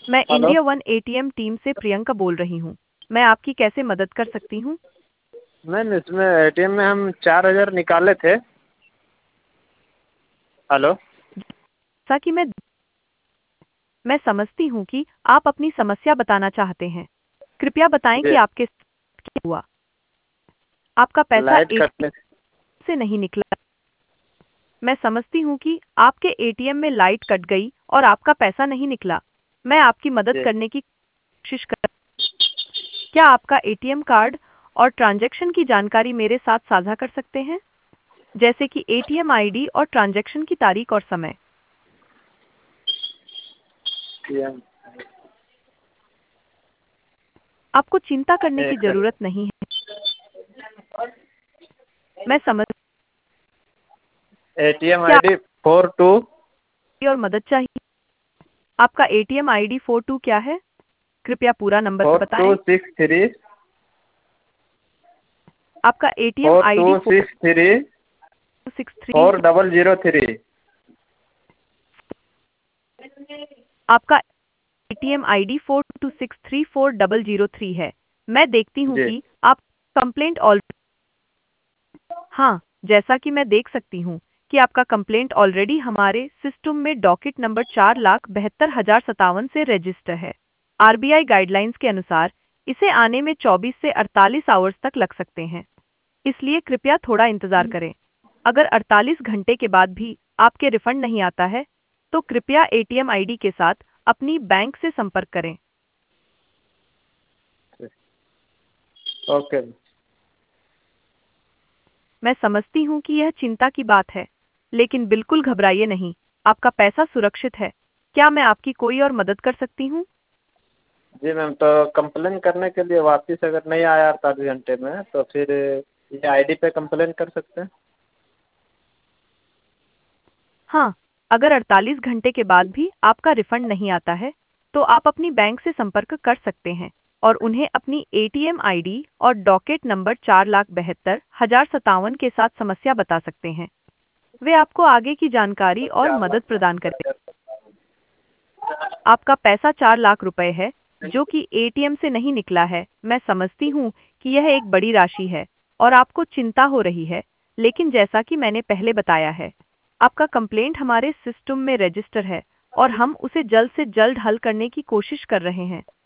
मैं hello. India one ATM team से प्रियंका बोल रही हूँ। मैं आपकी कैसे मदद कर सकती हूँ? मैम इसमें एटीएम में हम 4,000 निकाले थे। हेलो। जैसा कि मैं समझती हूँ कि आप अपनी समस्या बताना चाहते हैं। कृपया बताएं कि जी। आपके साथ क्या हुआ। आपका पैसा लाइट एटीएम कटने। से नहीं निकला। मैं समझती हूँ कि आपके एटीएम में लाइट कट गई और आपका पैसा नहीं निकला। मैं आपकी मदद जी। करने की कोशिश कर। क्या आपका एटीएम कार्ड और ट्रांजैक्शन की जानकारी मेरे साथ साझा कर सकते हैं? जैसे कि एटीएम आईडी और ट्रांजैक्शन की तारीख और समय। एटीएम आपको चिंता करने की एक जरूरत नहीं है। मैं समझ। एटीएम क्या आईडी 42 आपकी और मदद चाहिए? आपका एटीएम आईडी 42 क्या है? कृपया पूरा नंबर बताएं। 4263 आपका एटीएम आईडी 4263 463 4003। आपका एटीएम आईडी 42634003 है। मैं देखती हूँ जी। कि आप कंप्लेंट ऑल। हाँ, जैसा कि मैं देख सकती हूँ कि आपका कंप्लेंट ऑलरेडी हमारे सिस्टम में डॉकेट नंबर 4,72,057 से रजिस्टर है। आरबीआई गाइडलाइंस के अनुसार इसे आने में 24 से 48 आवर्स तक लग सकते हैं। इसलिए कृपया थोड़ा इंतजार करें। अगर 48 घंटे के बाद भी आपके रिफंड नहीं आता है, तो कृपया एटीएम आईडी के साथ अपनी बैंक से संपर्क करें। ओके। मैं समझती हूँ कि यह चिंता की बात है, लेकिन बिल्कुल घबराइए नहीं। आपका पैसा सुरक्षित है। क्या मैं आपकी कोई और मदद कर सकती हूँ? जी मैम, तो कंप्लेन करने के लिए वापस अगर नहीं आया 48 घंटे में तो फिर ये आईडी पे कंप्लेन कर सकते हैं। हाँ, अगर 48 घंटे के बाद भी आपका रिफंड नहीं आता है, तो आप अपनी बैंक से संपर्क कर सकते हैं और उन्हें अपनी एटीएम आईडी और डॉकेट नंबर 4,72,057 के साथ समस्या बता सकते हैं। वे आपको आगे की जानकारी और मदद प्रदान करें। आपका पैसा 4 लाख रुपए है, जो कि एटीएम से नहीं निकला है। मैं समझती हूँ कि यह एक बड़ी राशि है और आपको चिंता हो रही है, लेकिन जैसा कि मैंने पहले बताया है, आपका कंप्लेंट हमारे सिस्टम में रजिस्टर है और हम उसे जल्द से जल्द हल करने की कोशिश कर रहे हैं।